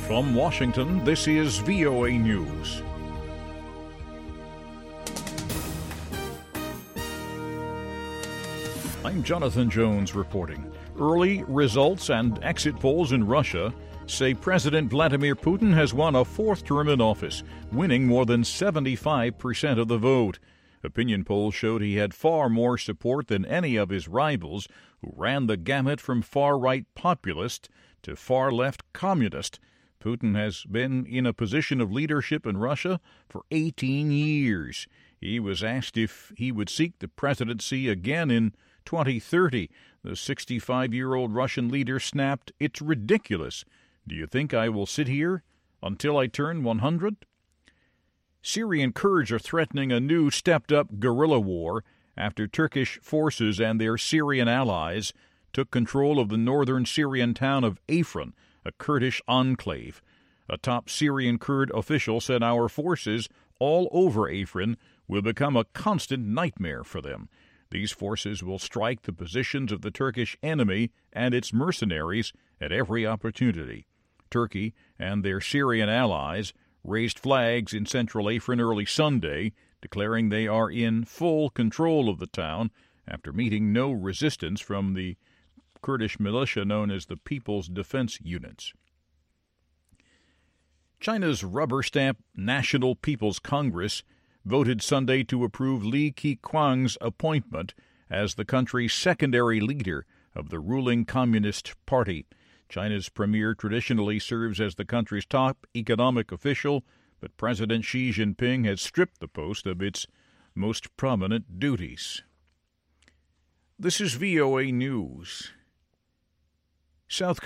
From Washington, this is VOA News. I'm Jonathan Jones reporting. Early results and exit polls in Russia say President Vladimir Putin has won a fourth term in office, winning more than 75% of the vote. Opinion polls showed he had far more support than any of his rivals, who ran the gamut from far-right populist to far-left communist. Putin has been in a position of leadership in Russia for 18 years. He was asked if he would seek the presidency again in 2030. The 65-year-old Russian leader snapped, "It's ridiculous. Do you think I will sit here until I turn 100? Syrian Kurds are threatening a new stepped-up guerrilla war after Turkish forces and their Syrian allies took control of the northern Syrian town of Afrin, a Kurdish enclave. A top Syrian Kurd official said our forces all over Afrin will become a constant nightmare for them. These forces will strike the positions of the Turkish enemy and its mercenaries at every opportunity. Turkey and their Syrian allies raised flags in central Afrin early Sunday, declaring they are in full control of the town after meeting no resistance from the Kurdish militia known as the People's Defense Units. China's rubber-stamp National People's Congress voted Sunday to approve Li Keqiang's appointment as the country's secondary leader of the ruling Communist Party. China's premier traditionally serves as the country's top economic official, but President Xi Jinping has stripped the post of its most prominent duties. This is VOA News. South